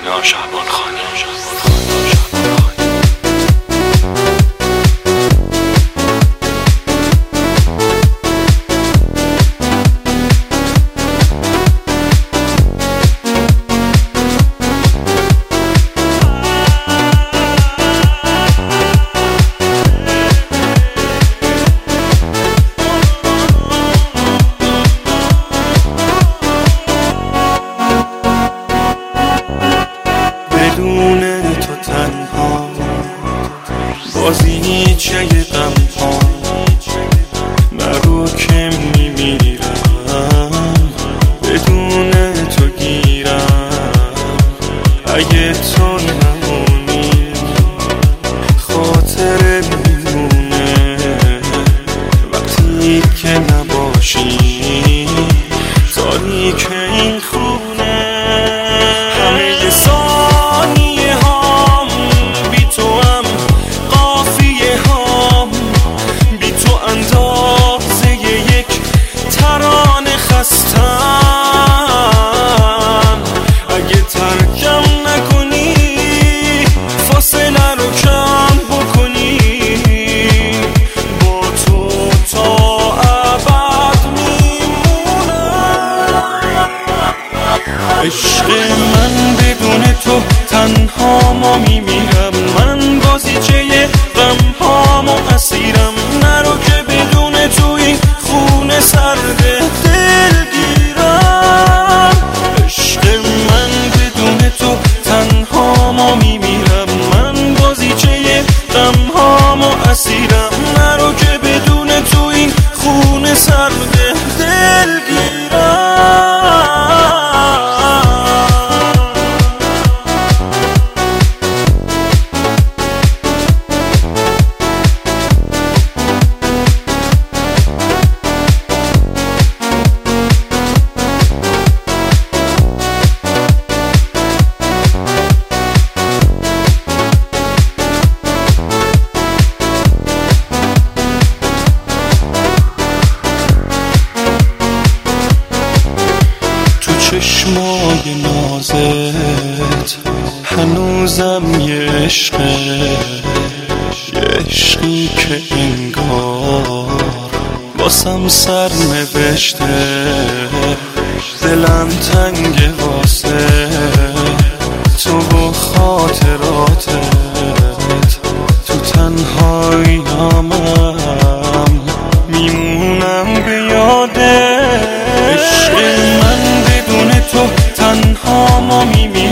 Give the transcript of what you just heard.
سینا شعبانخانی. بدون تو تنها بازیچه غم ها نرو که میمیرم، بدون تو گیرم. اگه تو نمونی خاطر میمونه، وقتی که نباشی تاریک این خونه. همه ثانیه هام بی تو هم، قافیه هام بی تو اندازه یک ترانه خستم. اگه ترکم نکنی فاصله رو کم بکنی، با تو تا ابد میمونم. عشق من بدون تو تنها ما میمیرم، من بازیچه غم هامو اسیرم. نرو که بدون تو این خونه سرده دلگیرم. عشق من بدون تو تنها ما میمیرم، من بازیچه غم هامو اسیرم. نرو که بدون تو این خونه سرده دلگیرم. چشمای نازت هنوزم یه عشقه، یه عشقی که انگار واسم سر نوشته. دلم تنگ واسه تو و خاطراتت، تو تنهاییامم میمونم به یاده. عشق من بدون تو تنها ما میمیرم،